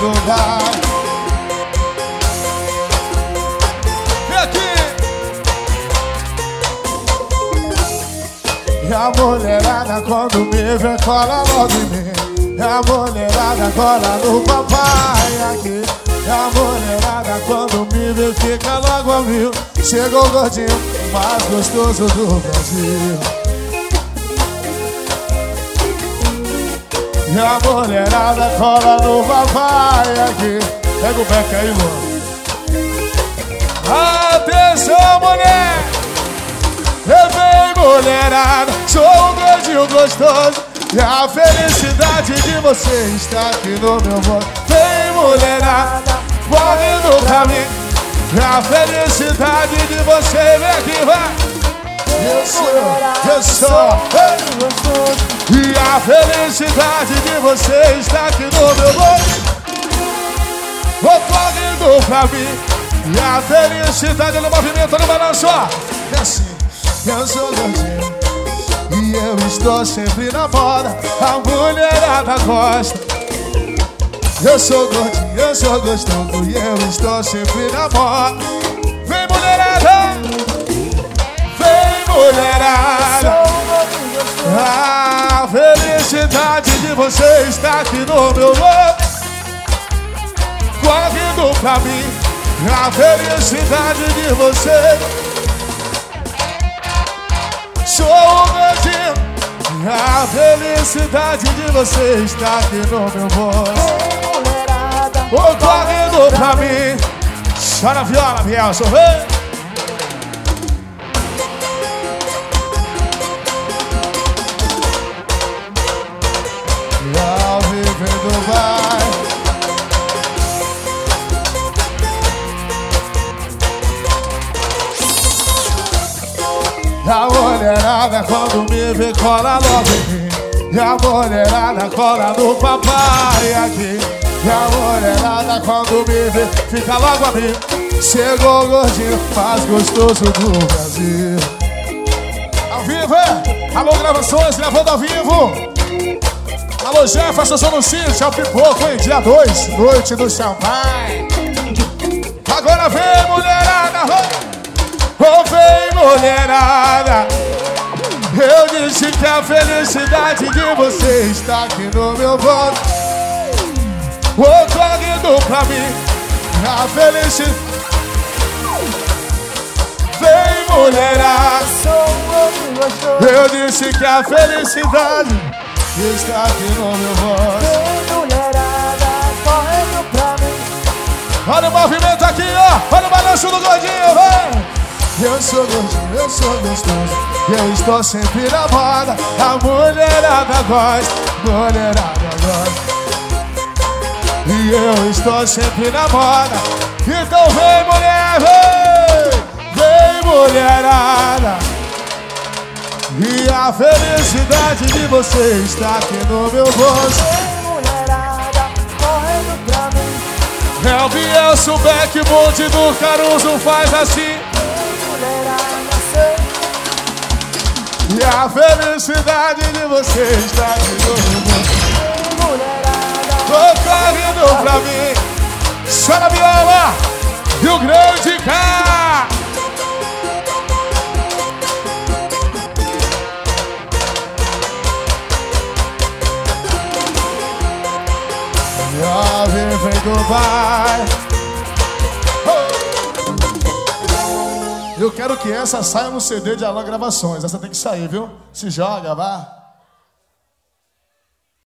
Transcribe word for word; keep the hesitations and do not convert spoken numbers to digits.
Dubai. Vem aqui. E a mulherada quando me vê cola logo em mim. E a mulherada cola no papai aqui. E a mulherada quando me vê fica logo a mil. Chegou o gordinho mais gostoso do Brasil. E a mulherada cola no papai aqui. Pega o beck aí, mano. Atenção, mulher. Eu venho, mulherada, sou um gordinho gostoso. E a felicidade de você está aqui no meu bolso. Vem, mulherada, correndo pra mim. E a felicidade de você, vem aqui, vai. Eu sou, eu sou, ei. E a felicidade de você está aqui no meu bolso. Vou correndo pra mim. E a felicidade no movimento, no balanço, ó. É assim, eu sou gordinho e eu estou sempre na moda. A mulherada gosta. Eu sou gordinho, eu sou gostoso e eu estou sempre na moda. Vem, mulherada, vem, mulherada. A felicidade de você está aqui no meu lado. Correndo pra mim. A felicidade de você. Sou um gordinho. A felicidade de você está aqui no meu bolso. Vou correndo pra mim. Chora a viola, Bielson, vem. E ao viver do Dubai. A mulherada quando me vê cola logo em mim. E a mulherada cola no papai aqui. E a mulherada quando me vê fica logo a mim. Chegou o gordinho mais gostoso do Brasil. Ao vivo, é? Alô, gravações, gravando ao vivo. Alô, Jefferson, sou no sítio, é o Pipoco, hein? Dia dois, noite do champanhe. Agora vem, mulherada. Oh, vem, mulherada. Eu disse que a felicidade de você está aqui no meu bolso. Oh, correndo pra mim. A felicidade. Vem, mulherada. Eu disse que a felicidade está aqui no meu bolso. Vem, mulherada, correndo pra mim. Olha o movimento aqui, ó. Olha o balanço do gordinho, vai. Eu sou gordinho, eu sou gostoso. Eu estou sempre na moda. A mulherada gosta, mulherada gosta. E eu estou sempre na moda. Então vem, mulher, vem. Vem, mulherada. E a felicidade de você está aqui no meu bolso. Vem, mulherada, correndo pra mim. É o Bielson Beck, monte do Caruso, faz assim. E a felicidade de você está aqui no meu bolso. Tô correndo pra mim. Chora a viola, Rio Grande, cá. E a vive em Dubai. Eu quero que essa saia no C D de Alan Gravações. Essa tem que sair, viu? Se joga, vá.